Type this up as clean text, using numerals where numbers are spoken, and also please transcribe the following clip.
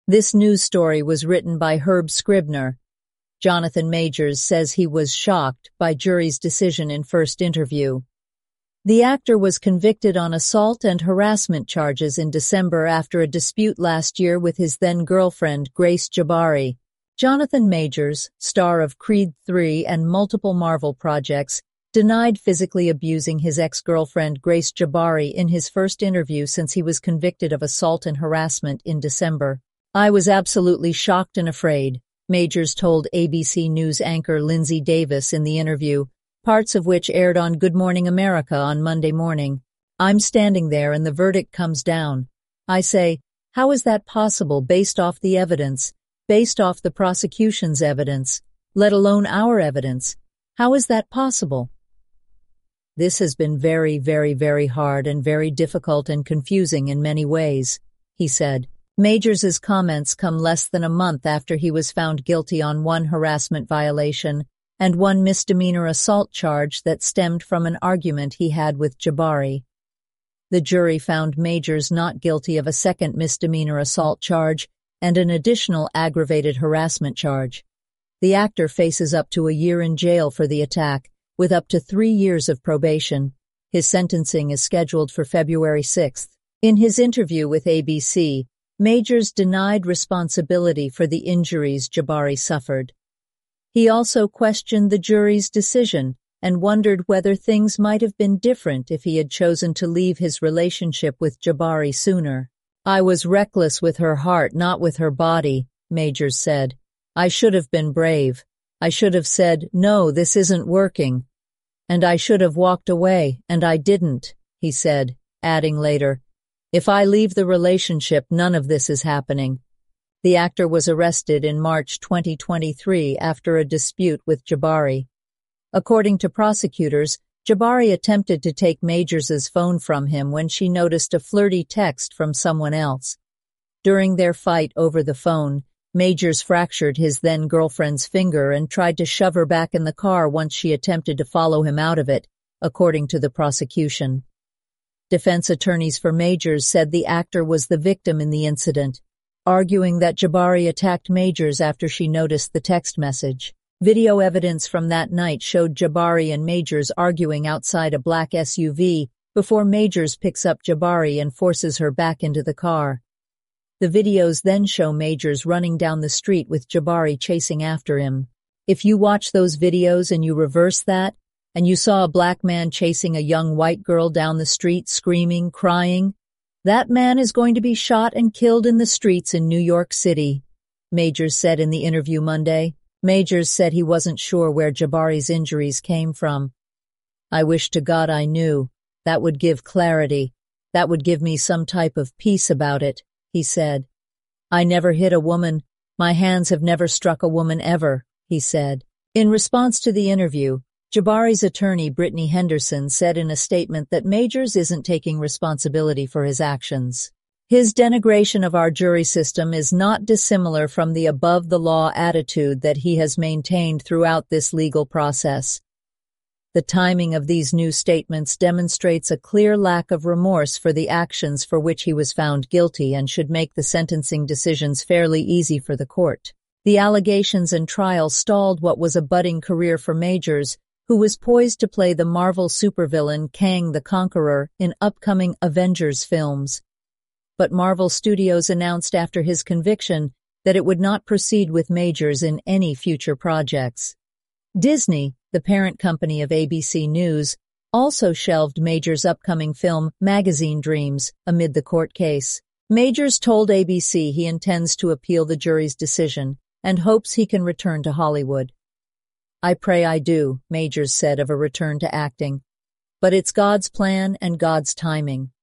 This news story was written by Herb Scribner. Jonathan Majors says he was shocked by jury's decision in first interview. The actor was convicted on assault and harassment charges in December after a dispute last year with his then-girlfriend, Grace Jabbari. Jonathan Majors, star of Creed III and multiple Marvel projects, denied physically abusing his ex-girlfriend Grace Jabbari in his first interview since he was convicted of assault and harassment in December. "I was absolutely shocked and afraid," Majors told ABC News anchor Lindsay Davis in the interview, parts of which aired on Good Morning America on Monday morning. "I'm standing there and the verdict comes down. I say, how is that possible based off the evidence, based off the prosecution's evidence, let alone our evidence? How is that possible?" "This has been very, very, very hard and very difficult and confusing in many ways," he said. Majors's comments come less than a month after he was found guilty on one harassment violation and one misdemeanor assault charge that stemmed from an argument he had with Jabbari. The jury found Majors not guilty of a second misdemeanor assault charge and an additional aggravated harassment charge. The actor faces up to a year in jail for the attack, with up to 3 years of probation. His sentencing is scheduled for February 6th. In his interview with ABC, Majors denied responsibility for the injuries Jabbari suffered. He also questioned the jury's decision and wondered whether things might have been different if he had chosen to leave his relationship with Jabbari sooner. "I was reckless with her heart, not with her body," Majors said. "I should have been brave. I should have said, no, this isn't working. And I should have walked away, and I didn't," he said, adding later, "If I leave the relationship, none of this is happening." The actor was arrested in March 2023 after a dispute with Jabbari. According to prosecutors, Jabbari attempted to take Majors's phone from him when she noticed a flirty text from someone else. During their fight over the phone, Majors fractured his then-girlfriend's finger and tried to shove her back in the car once she attempted to follow him out of it, according to the prosecution. Defense attorneys for Majors said the actor was the victim in the incident, arguing that Jabbari attacked Majors after she noticed the text message. Video evidence from that night showed Jabbari and Majors arguing outside a black SUV before Majors picks up Jabbari and forces her back into the car. The videos then show Majors running down the street with Jabbari chasing after him. If you watch those videos and you reverse that, and you saw a black man chasing a young white girl down the street screaming, crying, that man is going to be shot and killed in the streets in New York City, Majors said in the interview Monday. Majors said he wasn't sure where Jabbari's injuries came from. "I wish to God I knew. That would give clarity. That would give me some type of peace about it," he said. "I never hit a woman. My hands have never struck a woman ever," he said. In response to the interview, Jabbari's attorney Brittany Henderson said in a statement that Majors isn't taking responsibility for his actions. "His denigration of our jury system is not dissimilar from the above-the-law attitude that he has maintained throughout this legal process." The timing of these new statements demonstrates a clear lack of remorse for the actions for which he was found guilty and should make the sentencing decisions fairly easy for the court. The allegations and trial stalled what was a budding career for Majors, who was poised to play the Marvel supervillain Kang the Conqueror in upcoming Avengers films. But Marvel Studios announced after his conviction that it would not proceed with Majors in any future projects. Disney, the parent company of ABC News, also shelved Majors' upcoming film Magazine Dreams amid the court case. Majors told ABC he intends to appeal the jury's decision and hopes he can return to Hollywood. "I pray I do," Majors said of a return to acting. "But it's God's plan and God's timing.